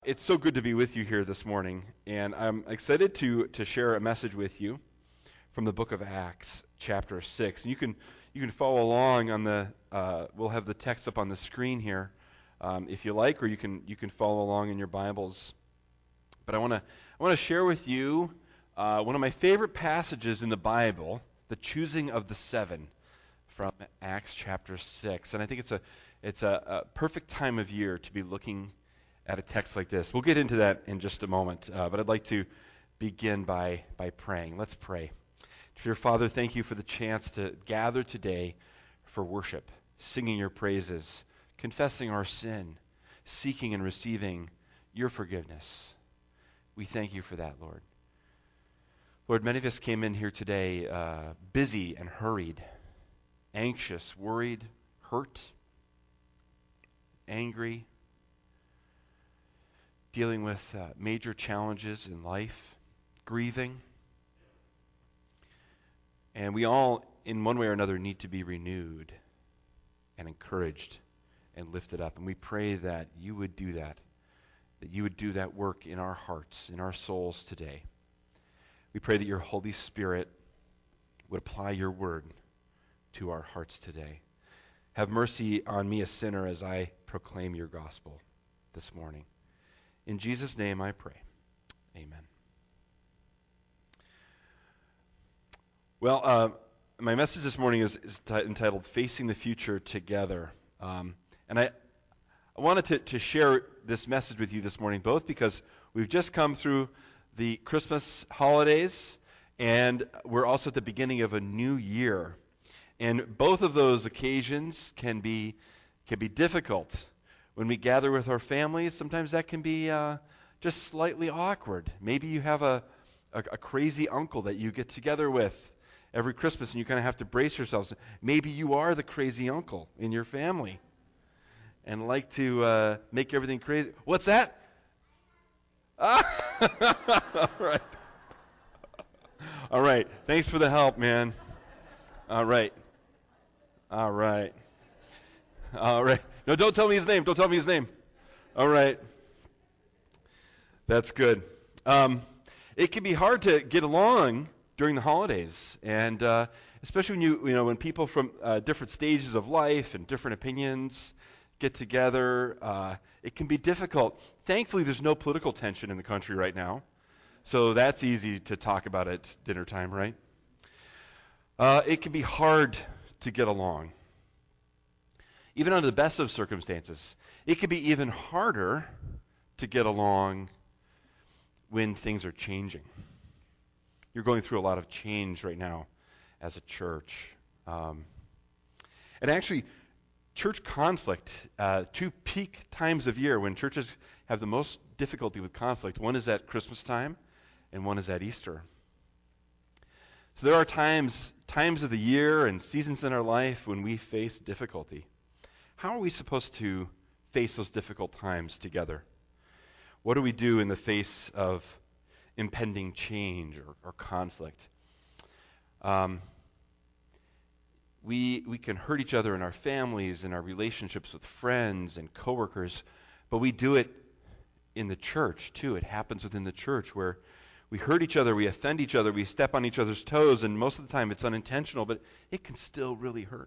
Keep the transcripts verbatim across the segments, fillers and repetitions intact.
It's so good to be with you here this morning, and I'm excited to to share a message with you from the book of Acts, chapter six. And you can you can follow along on the. Uh, we'll have the text up on the screen here, um, if you like, or you can you can follow along in your Bibles. But I want to I want to share with you uh, one of my favorite passages in the Bible, the choosing of the seven, from Acts chapter six. And I think it's a it's a, a perfect time of year to be looking at a text like this. We'll get into that in just a moment, uh, but I'd like to begin by by praying. Let's pray. Dear Father, thank you for the chance to gather today for worship, singing your praises, confessing our sin, seeking and receiving your forgiveness. We thank you for that, Lord. Lord, many of us came in here today uh, busy and hurried, anxious, worried, hurt, angry, dealing with uh, major challenges in life, grieving. And we all, in one way or another, need to be renewed and encouraged and lifted up. And we pray that you would do that, that you would do that work in our hearts, in our souls today. We pray that your Holy Spirit would apply your word to our hearts today. Have mercy on me, a sinner, as I proclaim your gospel this morning. In Jesus' name I pray. Amen. Well, uh, my message this morning is, is t- entitled Facing the Future Together. Um, and I, I wanted to, to share this message with you this morning, both because we've just come through the Christmas holidays, and we're also at the beginning of a new year. And both of those occasions can be can be difficult. When we gather with our families, sometimes that can be uh, just slightly awkward. Maybe you have a, a, a crazy uncle that you get together with every Christmas, and you kind of have to brace yourselves. Maybe you are the crazy uncle in your family and like to uh, make everything crazy. What's that? Ah! All right. All right. Thanks for the help, man. All right. All right. All right. No, don't tell me his name. Don't tell me his name. All right. That's good. Um, it can be hard to get along during the holidays, and uh, especially when you you know when people from uh, different stages of life and different opinions get together, uh, it can be difficult. Thankfully, there's no political tension in the country right now, so that's easy to talk about at dinner time, right? Uh, it can be hard to get along, even under the best of circumstances. It can be even harder to get along when things are changing. You're going through a lot of change right now as a church. Um, and actually, church conflict, uh, two peak times of year when churches have the most difficulty with conflict, one is at Christmas time and one is at Easter. So there are times, times of the year and seasons in our life when we face difficulty. How are we supposed to face those difficult times together? What do we do in the face of impending change or, or conflict? Um, we we can hurt each other in our families, in our relationships with friends and coworkers, but we do it in the church too. It happens within the church where we hurt each other, we offend each other, we step on each other's toes, and most of the time it's unintentional, but it can still really hurt.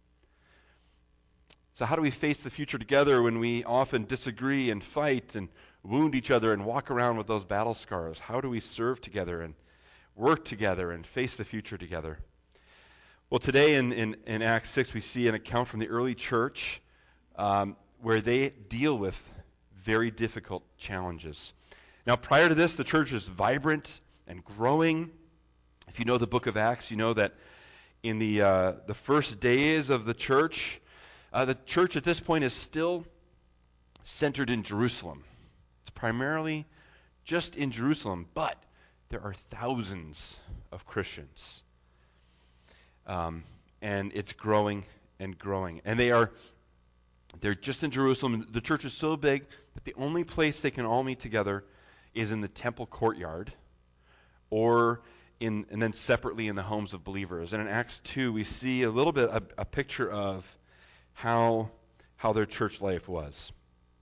So how do we face the future together when we often disagree and fight and wound each other and walk around with those battle scars? How do we serve together and work together and face the future together? Well, today in, in, in Acts six, we see an account from the early church um, where they deal with very difficult challenges. Now, prior to this, the church is vibrant and growing. If you know the book of Acts, you know that in the uh, the first days of the church, Uh, the church at this point is still centered in Jerusalem. It's primarily just in Jerusalem, but there are thousands of Christians. Um, and it's growing and growing. And they are, they're just in Jerusalem. The church is so big that the only place they can all meet together is in the temple courtyard or in, and then separately in the homes of believers. And in Acts two, we see a little bit, a, a picture of how how their church life was.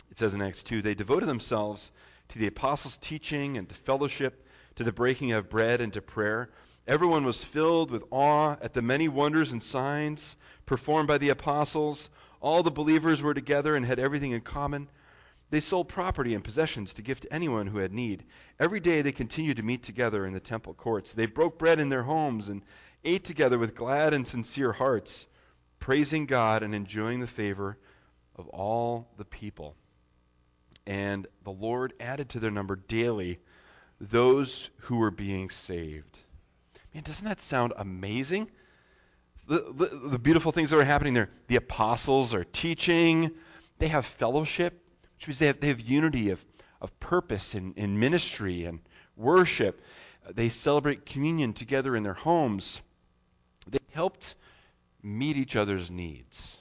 It says in Acts two, they devoted themselves to the apostles' teaching and to fellowship, to the breaking of bread and to prayer. Everyone was filled with awe at the many wonders and signs performed by the apostles. All the believers were together and had everything in common. They sold property and possessions to give to anyone who had need. Every day they continued to meet together in the temple courts. They broke bread in their homes and ate together with glad and sincere hearts, praising God and enjoying the favor of all the people. And the Lord added to their number daily those who were being saved. Man, doesn't that sound amazing? The, the, the beautiful things that are happening there. The apostles are teaching. They have fellowship, which means they have, they have unity of, of purpose in, in ministry and worship. They celebrate communion together in their homes. They helped meet each other's needs.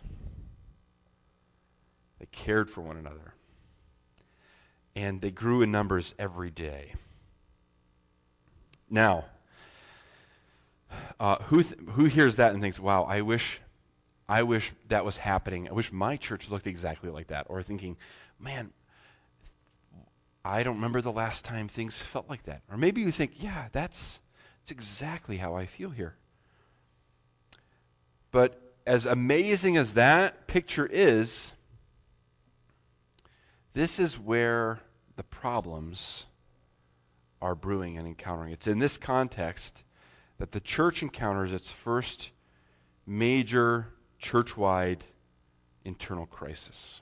They cared for one another. And they grew in numbers every day. Now, uh, who th- who hears that and thinks, "Wow, I wish, I wish that was happening. I wish my church looked exactly like that." Or thinking, "Man, I don't remember the last time things felt like that." Or maybe you think, "Yeah, that's that's exactly how I feel here." But as amazing as that picture is, this is where the problems are brewing and encountering. It's in this context that the church encounters its first major church-wide internal crisis.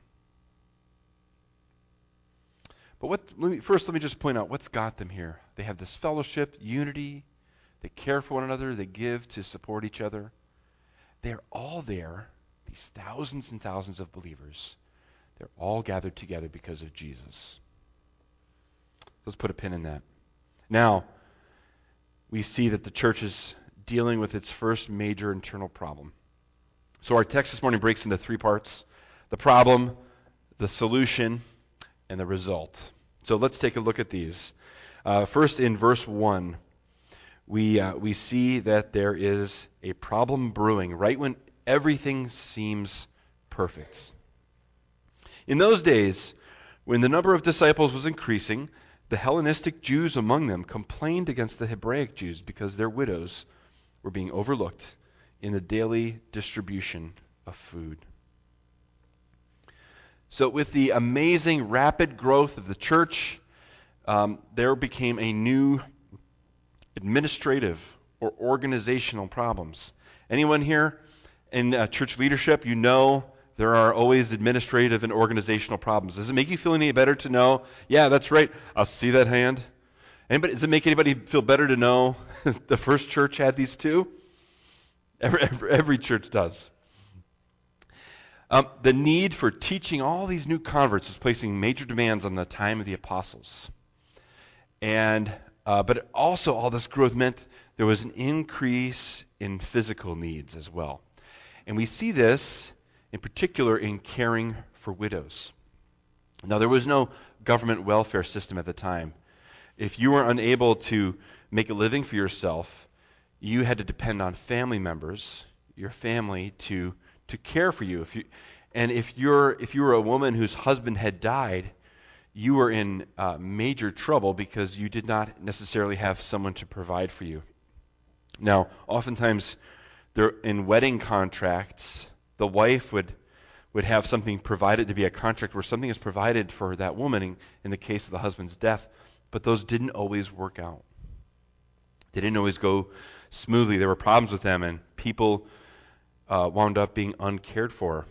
But what? Let me, first, let me just point out what's got them here. They have this fellowship, unity. They care for one another. They give to support each other. They're all there, these thousands and thousands of believers. They're all gathered together because of Jesus. Let's put a pin in that. Now, we see that the church is dealing with its first major internal problem. So our text this morning breaks into three parts: the problem, the solution, and the result. So let's take a look at these. Uh, first, in verse one, we uh, we see that there is a problem brewing right when everything seems perfect. In those days, when the number of disciples was increasing, the Hellenistic Jews among them complained against the Hebraic Jews because their widows were being overlooked in the daily distribution of food. So with the amazing rapid growth of the church, um, there became a new administrative or organizational problems. Anyone here in uh, church leadership, you know there are always administrative and organizational problems. Does it make you feel any better to know, yeah, that's right, I'll see that hand? Anybody, does it make anybody feel better to know the first church had these too? Every, every, every church does. Um, the need for teaching all these new converts was placing major demands on the time of the apostles. And uh, but also all this growth meant there was an increase in physical needs as well. And we see this in particular in caring for widows. Now, there was no government welfare system at the time. If you were unable to make a living for yourself, you had to depend on family members, your family, to to care for you. If you and if you're if you were a woman whose husband had died, you were in uh, major trouble because you did not necessarily have someone to provide for you. Now, oftentimes, there in wedding contracts, the wife would would have something provided to be a contract where something is provided for that woman in, in the case of the husband's death, but those didn't always work out. They didn't always go smoothly. There were problems with them, and people uh, wound up being uncared for.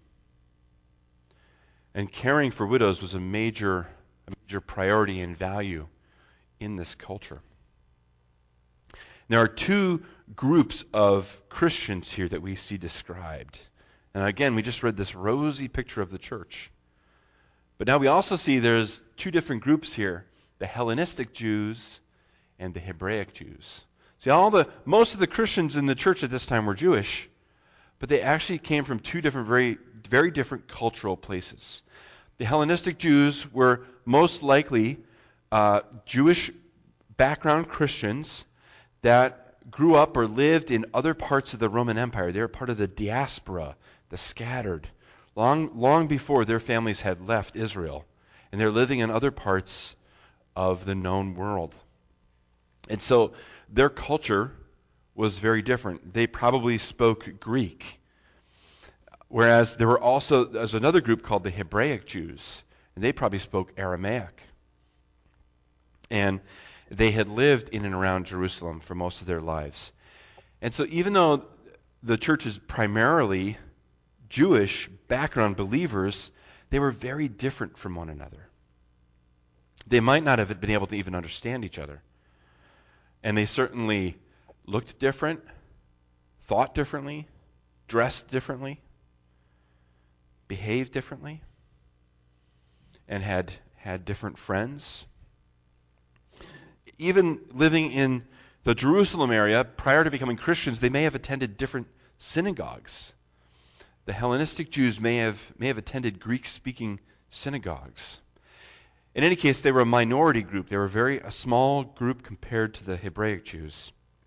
And caring for widows was a major, a major priority and value in this culture. There are two groups of Christians here that we see described. And again, we just read this rosy picture of the church. But now we also see there's two different groups here, the Hellenistic Jews and the Hebraic Jews. See, all the most of the Christians in the church at this time were Jewish, but they actually came from two different, very, very different cultural places. The Hellenistic Jews were most likely uh, Jewish background Christians that grew up or lived in other parts of the Roman Empire. They were part of the diaspora, the scattered, long, long before their families had left Israel, and they're living in other parts of the known world. And so their culture was very different. They probably spoke Greek, whereas there were also there's another group called the Hebraic Jews, and they probably spoke Aramaic. And they had lived in and around Jerusalem for most of their lives. And so even though the church is primarily Jewish background believers, they were very different from one another. They might not have been able to even understand each other. And they certainly looked different, thought differently, dressed differently, behaved differently, and had had different friends. Even living in the Jerusalem area, prior to becoming Christians, they may have attended different synagogues. The Hellenistic Jews may have may have attended Greek-speaking synagogues. In any case, they were a minority group. They were a very a small group compared to the Hebraic Jews.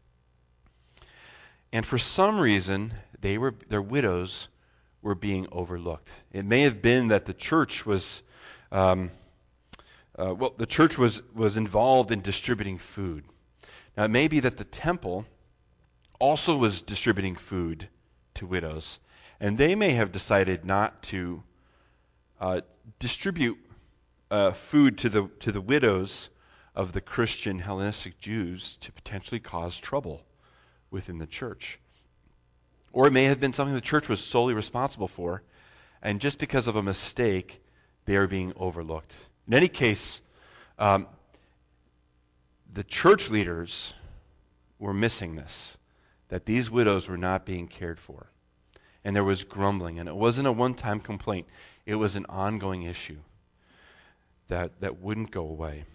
And for some reason, they were their widows were being overlooked. It may have been that the church was um, uh, well, the church was was involved in distributing food. Now, it may be that the temple also was distributing food to widows, and they may have decided not to uh, distribute uh, food to the to the widows of the Christian Hellenistic Jews to potentially cause trouble within the church. Or it may have been something the church was solely responsible for, and just because of a mistake, they are being overlooked. In any case, um, the church leaders were missing this, that these widows were not being cared for. And there was grumbling, and it wasn't a one-time complaint. It was an ongoing issue that, that wouldn't go away.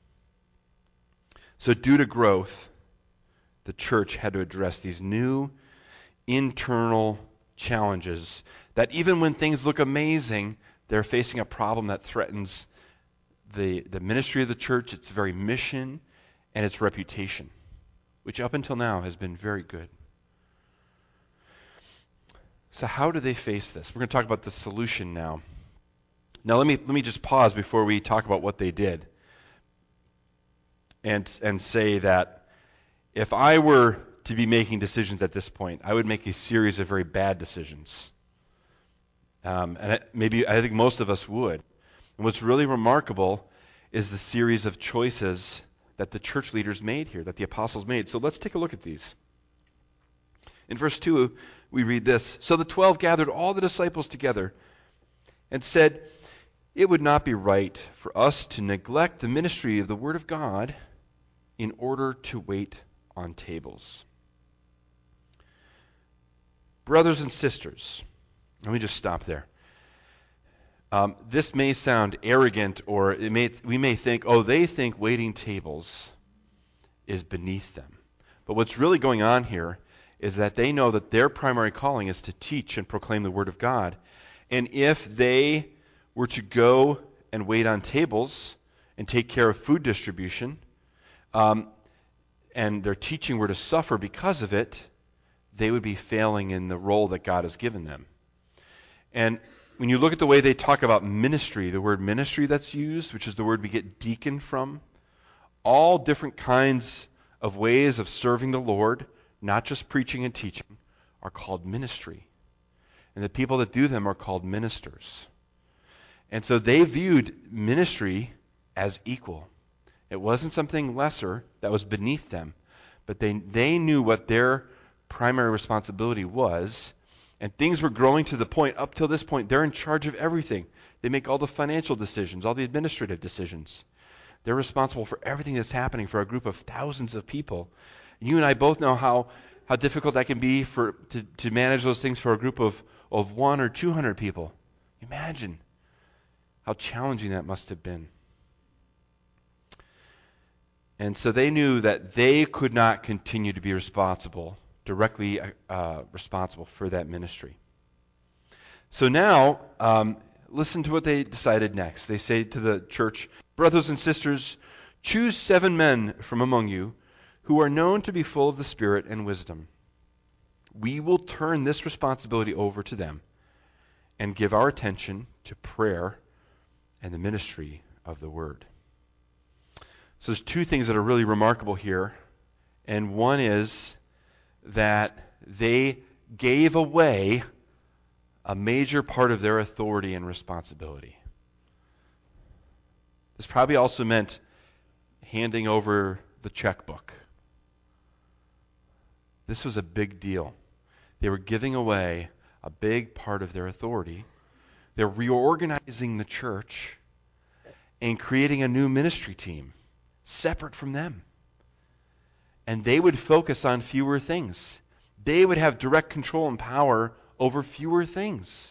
So due to growth, the church had to address these new internal challenges that even when things look amazing, they're facing a problem that threatens the, the ministry of the church, its very mission, and its reputation, which up until now has been very good. So how do they face this? We're going to talk about the solution now. Now let me let me just pause before we talk about what they did, and and say that if I were to be making decisions at this point, I would make a series of very bad decisions. Um, and it, maybe I think most of us would. And what's really remarkable is the series of choices that the church leaders made here, that the apostles made. So let's take a look at these. In verse two, we read this: So the twelve gathered all the disciples together and said, "It would not be right for us to neglect the ministry of the Word of God in order to wait on tables." Brothers and sisters, let me just stop there. Um, this may sound arrogant, or it may, we may think, oh, they think waiting tables is beneath them. But what's really going on here is that they know that their primary calling is to teach and proclaim the Word of God. And if they were to go and wait on tables and take care of food distribution, um, and their teaching were to suffer because of it, they would be failing in the role that God has given them. And when you look at the way they talk about ministry, the word ministry that's used, which is the word we get deacon from, all different kinds of ways of serving the Lord, not just preaching and teaching, are called ministry. And the people that do them are called ministers. And so they viewed ministry as equal. It wasn't something lesser that was beneath them, but they they knew what their primary responsibility was, and things were growing to the point, up till this point, they're in charge of everything. They make all the financial decisions, all the administrative decisions. They're responsible for everything that's happening for a group of thousands of people. You and I both know how, how difficult that can be for to, to manage those things for a group of, of one or two hundred people. Imagine how challenging that must have been. And so they knew that they could not continue to be responsible, directly uh, responsible for that ministry. So now, um, listen to what they decided next. They say to the church, "Brothers and sisters, choose seven men from among you who are known to be full of the Spirit and wisdom. We will turn this responsibility over to them, and give our attention to prayer and the ministry of the word. So there's two things that are really remarkable here. And one is that they gave away a major part of their authority and responsibility. This probably also meant handing over the checkbook. This was a big deal. They were giving away a big part of their authority. They're reorganizing the church and creating a new ministry team separate from them. And they would focus on fewer things. They would have direct control and power over fewer things.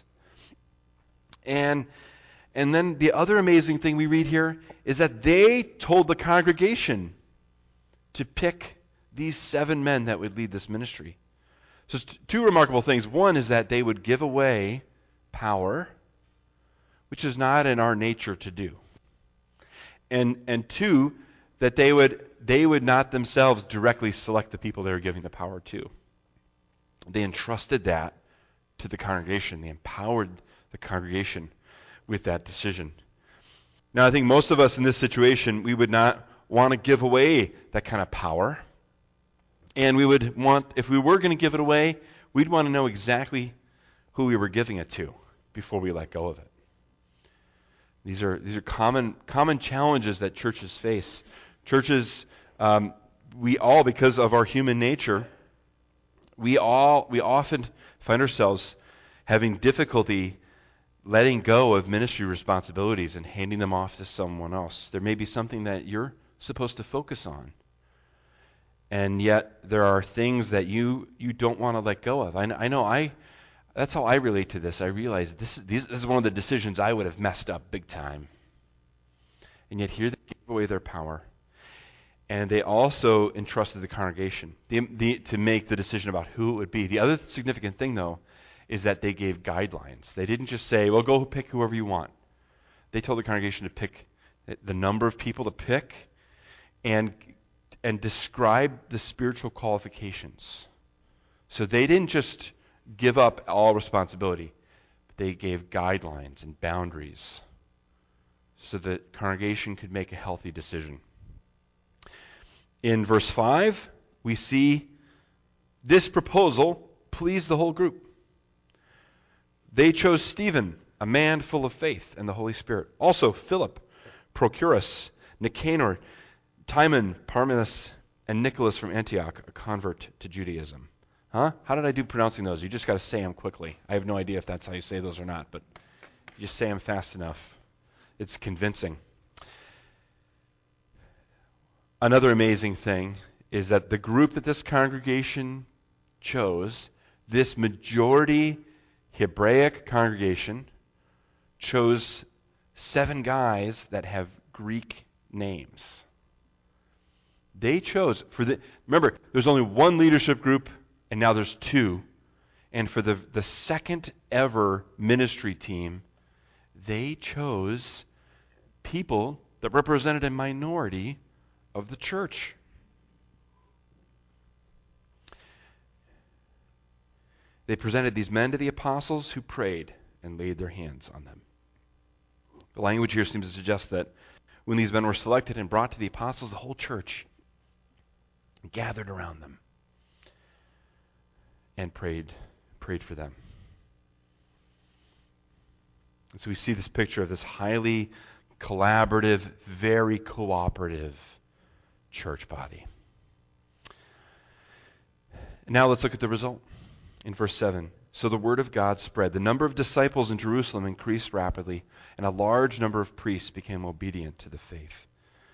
And, and then the other amazing thing we read here is that they told the congregation to pick these seven men that would lead this ministry. So it's two remarkable things. One is that they would give away power, which is not in our nature to do. And and two, that they would they would not themselves directly select the people they were giving the power to. They entrusted that to the congregation. They empowered the congregation with that decision. Now, I think most of us in this situation, we would not want to give away that kind of power. And we would want, if we were going to give it away, we'd want to know exactly who we were giving it to before we let go of it. These are these are common common challenges that churches face. Churches, um, we all, because of our human nature, we all we often find ourselves having difficulty letting go of ministry responsibilities and handing them off to someone else. There may be something that you're supposed to focus on, and yet there are things that you you don't want to let go of. I, I know I. That's how I relate to this. I realize this, this is one of the decisions I would have messed up big time. And yet here they gave away their power. And they also entrusted the congregation the, the, to make the decision about who it would be. The other significant thing, though, is that they gave guidelines. They didn't just say, well, go pick whoever you want. They told the congregation to pick the number of people to pick and, and describe the spiritual qualifications. So they didn't just give up all responsibility. They gave guidelines and boundaries so that the congregation could make a healthy decision. In verse five, we see this proposal pleased the whole group. They chose Stephen, a man full of faith and the Holy Spirit. Also Philip, Prochorus, Nicanor, Timon, Parmenas, and Nicholas from Antioch, a convert to Judaism. Huh? How did I do pronouncing those? You just got to say them quickly. I have no idea if that's how you say those or not, but you just say them fast enough. It's convincing. Another amazing thing is that the group that this congregation chose, this majority Hebraic congregation, chose seven guys that have Greek names. They chose for the remember, there's only one leadership group. And now there's two. And for the, the second ever ministry team, they chose people that represented a minority of the church. They presented these men to the apostles who prayed and laid their hands on them. The language here seems to suggest that when these men were selected and brought to the apostles, the whole church gathered around them and prayed prayed for them. And so we see this picture of this highly collaborative, very cooperative church body. And now let's look at the result in verse seven. So the word of God spread. The number of disciples in Jerusalem increased rapidly, and a large number of priests became obedient to the faith.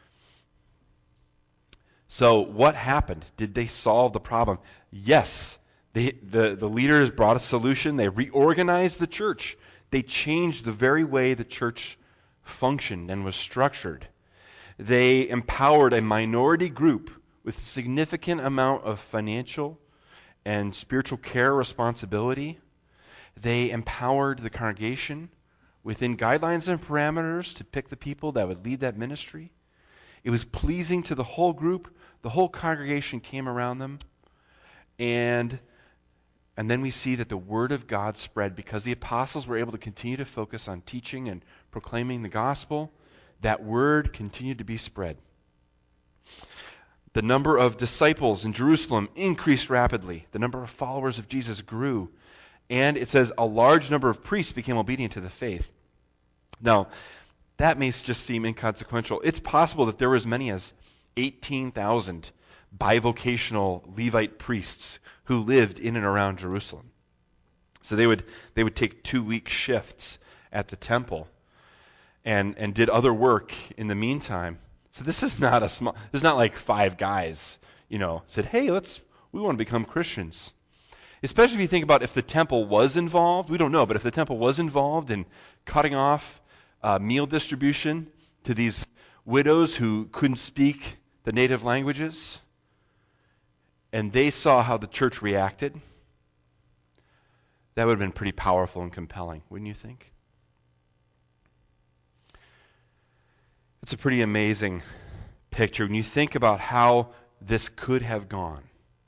So what happened? Did they solve the problem? Yes. They, the, the leaders brought a solution. They reorganized the church. They changed the very way the church functioned and was structured. They empowered a minority group with a significant amount of financial and spiritual care responsibility. They empowered the congregation within guidelines and parameters to pick the people that would lead that ministry. It was pleasing to the whole group. The whole congregation came around them. And And then we see that the word of God spread because the apostles were able to continue to focus on teaching and proclaiming the gospel. That word continued to be spread. The number of disciples in Jerusalem increased rapidly. The number of followers of Jesus grew. And it says a large number of priests became obedient to the faith. Now, that may just seem inconsequential. It's possible that there were as many as eighteen thousand bivocational Levite priests who lived in and around Jerusalem. So they would they would take two-week shifts at the temple and and did other work in the meantime. So this is not a small this is not like five guys, you know, said, "Hey, let's we want to become Christians." Especially if you think about if the temple was involved, we don't know, but if the temple was involved in cutting off uh, meal distribution to these widows who couldn't speak the native languages, and they saw how the church reacted, that would have been pretty powerful and compelling, wouldn't you think? It's a pretty amazing picture when you think about how this could have gone.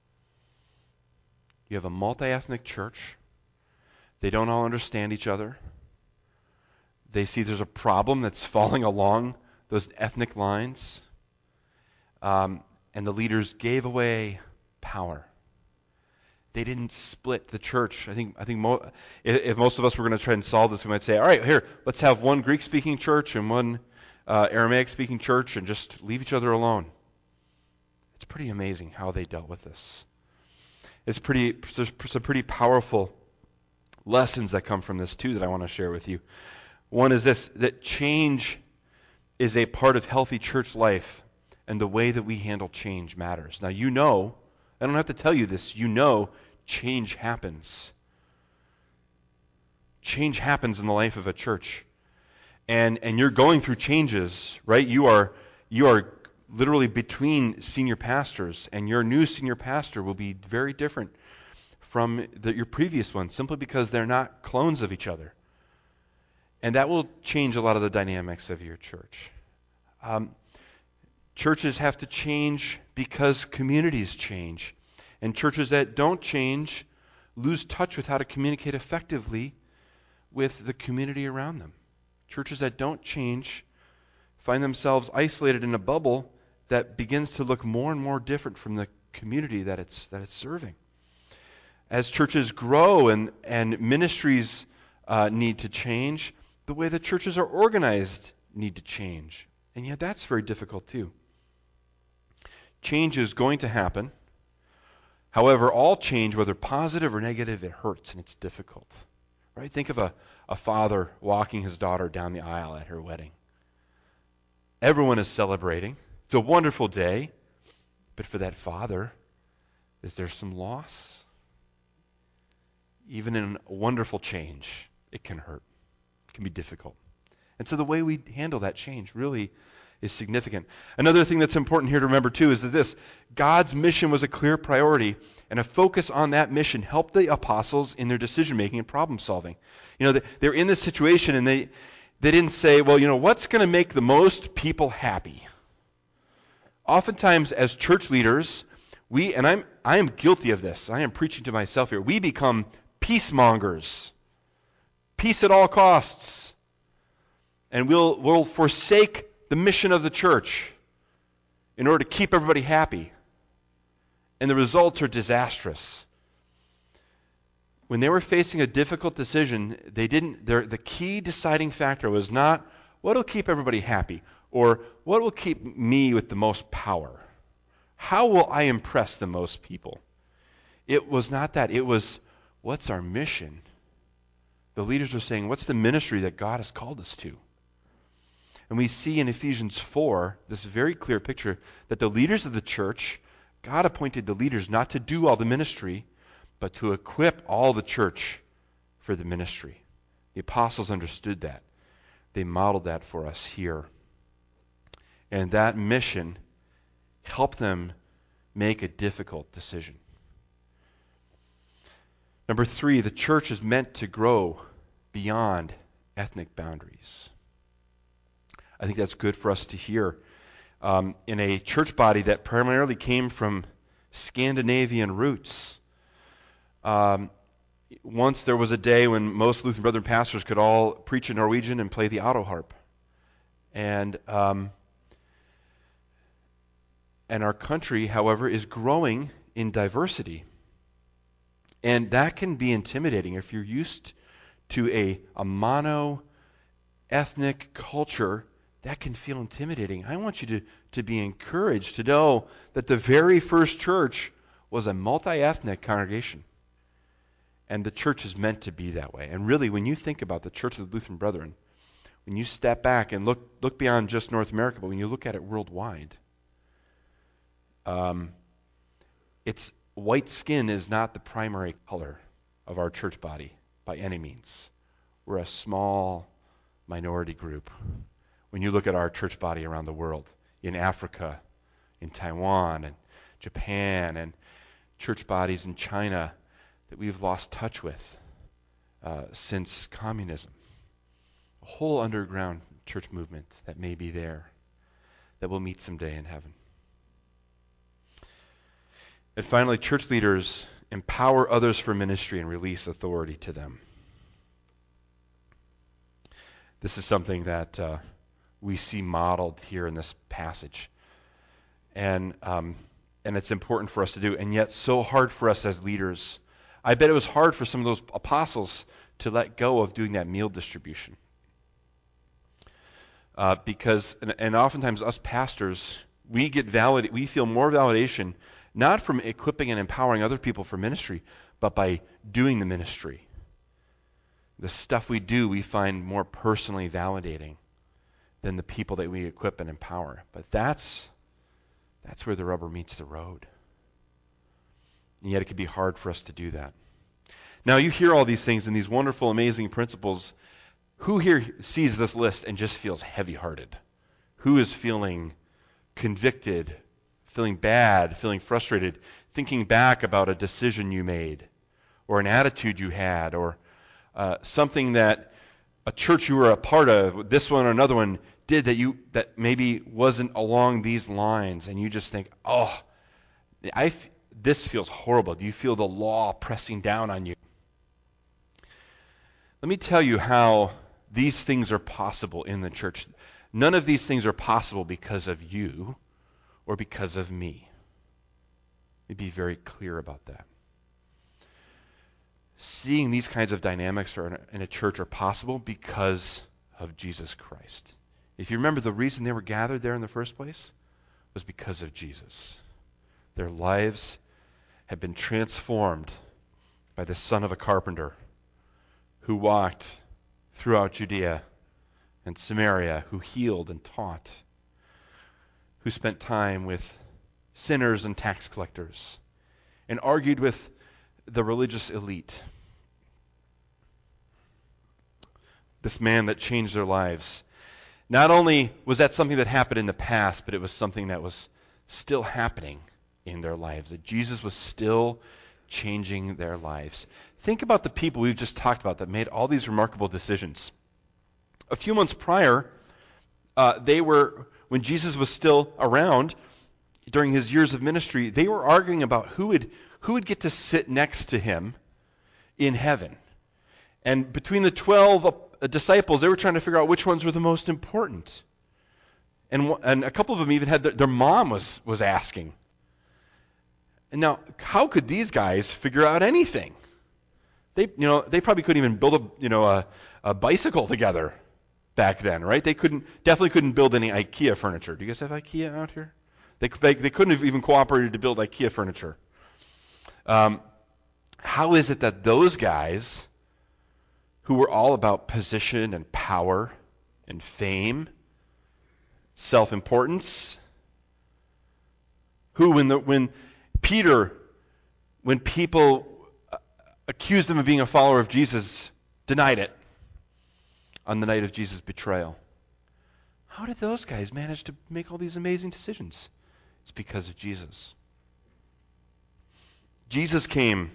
You have a multi-ethnic church. They don't all understand each other. They see there's a problem that's falling along those ethnic lines. Um, and the leaders gave away power. They didn't split the church. I think I think mo- if, if most of us were going to try and solve this, we might say, all right, here, let's have one Greek-speaking church and one uh, Aramaic-speaking church and just leave each other alone. It's pretty amazing how they dealt with this. It's pretty, there's some pretty powerful lessons that come from this too that I want to share with you. One is this, that change is a part of healthy church life, and the way that we handle change matters. Now you know, I don't have to tell you this, you know change happens. Change happens in the life of a church. And and you're going through changes, right? You are you are literally between senior pastors, and your new senior pastor will be very different from the, your previous one, simply because they're not clones of each other. And that will change a lot of the dynamics of your church. Um, churches have to change because communities change. And churches that don't change lose touch with how to communicate effectively with the community around them. Churches that don't change find themselves isolated in a bubble that begins to look more and more different from the community that it's that it's serving. As churches grow and, and ministries uh, need to change, the way that churches are organized need to change. And yet that's very difficult too. Change is going to happen. However, all change, whether positive or negative, it hurts and it's difficult. Right? Think of a, a father walking his daughter down the aisle at her wedding. Everyone is celebrating. It's a wonderful day. But for that father, is there some loss? Even in a wonderful change, it can hurt. It can be difficult. And so the way we handle that change really is significant. Another thing that's important here to remember too is that this, God's mission was a clear priority, and a focus on that mission helped the apostles in their decision making and problem solving. You know, they're in this situation and they they didn't say, well, you know, what's going to make the most people happy? Oftentimes as church leaders, we, and I'm I am guilty of this. I am preaching to myself here. We become peacemongers. Peace at all costs. And we'll we'll forsake the mission of the church in order to keep everybody happy. And the results are disastrous. When they were facing a difficult decision, they didn't their the key deciding factor was not what will keep everybody happy or what will keep me with the most power. How will I impress the most people? It was not that. It was, what's our mission? The leaders were saying, what's the ministry that God has called us to? And we see in Ephesians four this very clear picture that the leaders of the church, God appointed the leaders not to do all the ministry, but to equip all the church for the ministry. The apostles understood that. They modeled that for us here. And that mission helped them make a difficult decision. Number three, the church is meant to grow beyond ethnic boundaries. I think that's good for us to hear. Um, in a church body that primarily came from Scandinavian roots, um, Once there was a day when most Lutheran Brethren pastors could all preach in Norwegian and play the auto harp. And um, and our country, however, is growing in diversity. And that can be intimidating if you're used to a, a mono-ethnic culture. That can feel intimidating. I want you to, to be encouraged to know that the very first church was a multi-ethnic congregation. And the church is meant to be that way. And really, when you think about the Church of the Lutheran Brethren, when you step back and look look beyond just North America, but when you look at it worldwide, um, it's white skin is not the primary color of our church body by any means. We're a small minority group. When you look at our church body around the world, in Africa, in Taiwan, and Japan, and church bodies in China that we've lost touch with uh, since communism. A whole underground church movement that may be there, that we'll meet someday in heaven. And finally, church leaders empower others for ministry and release authority to them. This is something that uh, we see modeled here in this passage. And um, and it's important for us to do, and yet so hard for us as leaders. I bet it was hard for some of those apostles to let go of doing that meal distribution. Uh, because, and, and oftentimes us pastors, we get valid, we feel more validation, not from equipping and empowering other people for ministry, but by doing the ministry. The stuff we do, we find more personally validating than the people that we equip and empower. But that's that's where the rubber meets the road. And yet it can be hard for us to do that. Now you hear all these things and these wonderful, amazing principles. Who here sees this list and just feels heavy-hearted? Who is feeling convicted, feeling bad, feeling frustrated, thinking back about a decision you made, or an attitude you had, or uh, something that a church you were a part of, this one or another one, did that you that maybe wasn't along these lines, and you just think, oh, I f- this feels horrible. Do you feel the law pressing down on you? Let me tell you how these things are possible in the church. None of these things are possible because of you or because of me. Let me be very clear about that. Seeing these kinds of dynamics in a church are possible because of Jesus Christ. If you remember, the reason they were gathered there in the first place was because of Jesus. Their lives had been transformed by the son of a carpenter who walked throughout Judea and Samaria, who healed and taught, who spent time with sinners and tax collectors, and argued with the religious elite. This man that changed their lives. Not only was that something that happened in the past, but it was something that was still happening in their lives, that Jesus was still changing their lives. Think about the people we've just talked about that made all these remarkable decisions. A few months prior, uh, they were, when Jesus was still around, during his years of ministry, they were arguing about who would who would get to sit next to him in heaven. And between the twelve uh, disciples, they were trying to figure out which ones were the most important. And and a couple of them even had their, their mom was was asking. And now, how could these guys figure out anything? They, you know, they probably couldn't even build a, you know, a, a bicycle together back then, right? They couldn't, definitely couldn't build any IKEA furniture. Do you guys have IKEA out here? They, they, they couldn't have even cooperated to build IKEA furniture. Um, how is it that those guys, who were all about position and power and fame, self-importance, who, when the when Peter, when people accused him of being a follower of Jesus, denied it on the night of Jesus' betrayal. How did those guys manage to make all these amazing decisions? It's because of Jesus. Jesus came,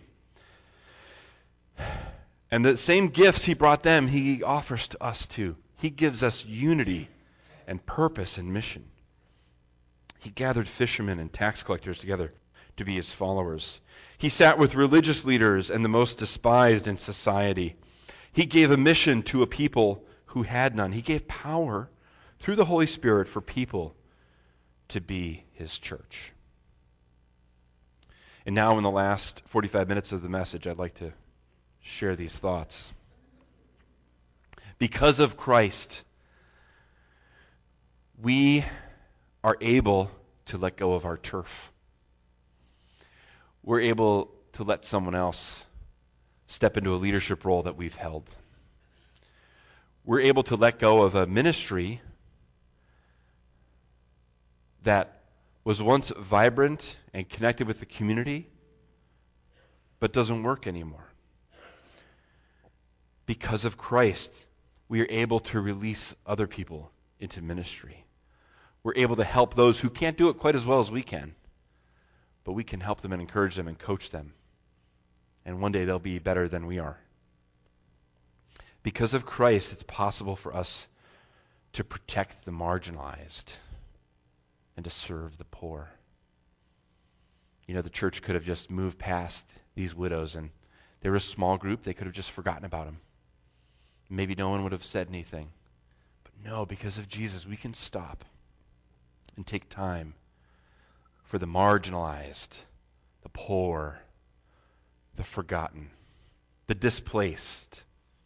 and the same gifts he brought them, he offers to us too. He gives us unity and purpose and mission. He gathered fishermen and tax collectors together to be his followers. He sat with religious leaders and the most despised in society. He gave a mission to a people who had none. He gave power through the Holy Spirit for people to be his church. And now in the last forty-five minutes of the message, I'd like to share these thoughts. Because of Christ, we are able to let go of our turf. We're able to let someone else step into a leadership role that we've held. We're able to let go of a ministry that was once vibrant and connected with the community, but doesn't work anymore. Because of Christ, we are able to release other people into ministry. We're able to help those who can't do it quite as well as we can, but we can help them and encourage them and coach them. And one day they'll be better than we are. Because of Christ, it's possible for us to protect the marginalized and to serve the poor. You know, the church could have just moved past these widows, and they were a small group. They could have just forgotten about them. Maybe no one would have said anything. But no, because of Jesus, we can stop and take time for the marginalized, the poor, the forgotten, the displaced.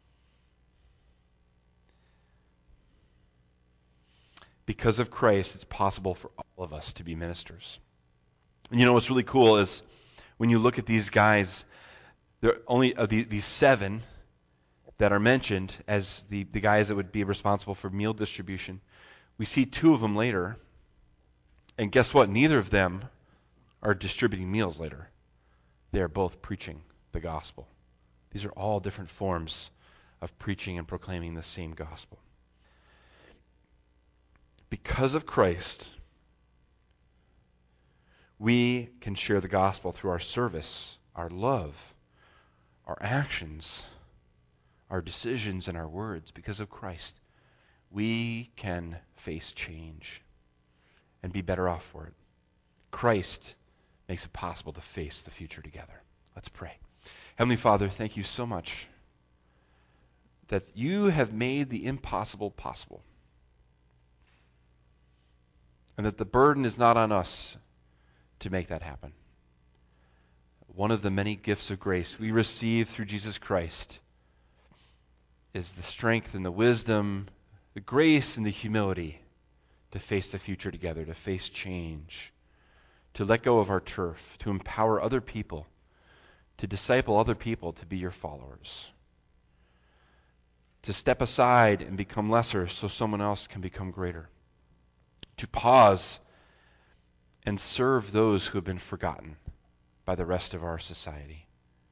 Because of Christ, it's possible for all of us to be ministers. And you know what's really cool is when you look at these guys, there are only of the, these seven that are mentioned as the, the guys that would be responsible for meal distribution. We see two of them later, and guess what? Neither of them are distributing meals later. They are both preaching the gospel. These are all different forms of preaching and proclaiming the same gospel. Because of Christ, we can share the gospel through our service, our love, our actions, our decisions, and our words. Because of Christ, we can face change and be better off for it. Christ makes it possible to face the future together. Let's pray. Heavenly Father, thank you so much that you have made the impossible possible. And that the burden is not on us to make that happen. One of the many gifts of grace we receive through Jesus Christ is the strength and the wisdom, the grace and the humility to face the future together, to face change, to let go of our turf, to empower other people, to disciple other people to be your followers, to step aside and become lesser so someone else can become greater, to pause and serve those who have been forgotten by the rest of our society.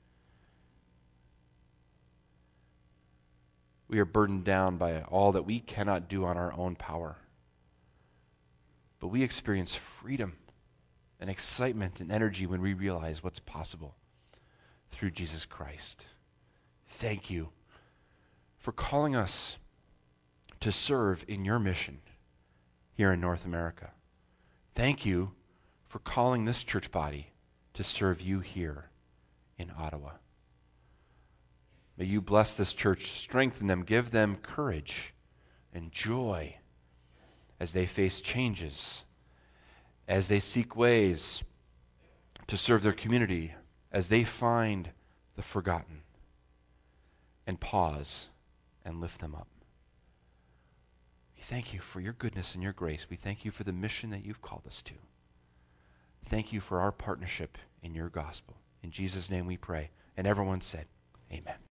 We are burdened down by all that we cannot do on our own power. But we experience freedom and excitement and energy when we realize what's possible through Jesus Christ. Thank you for calling us to serve in your mission here in North America. Thank you for calling this church body to serve you here in Ottawa. May you bless this church, strengthen them, give them courage and joy as they face changes, as they seek ways to serve their community, as they find the forgotten and pause and lift them up. We thank you for your goodness and your grace. We thank you for the mission that you've called us to. Thank you for our partnership in your gospel. In Jesus' name we pray. And everyone said, amen.